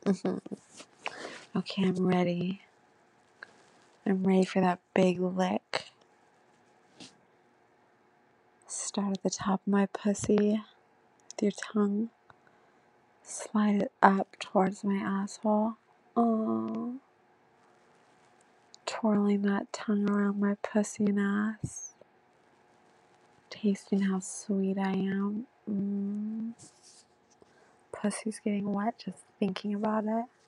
Mhm. Okay, I'm ready. I'm ready for that big lick. Start at the top of my pussy with your tongue. Slide it up towards my asshole. Oh, twirling that tongue around my pussy and ass. Tasting how sweet I am. Pussy's getting wet just thinking about it.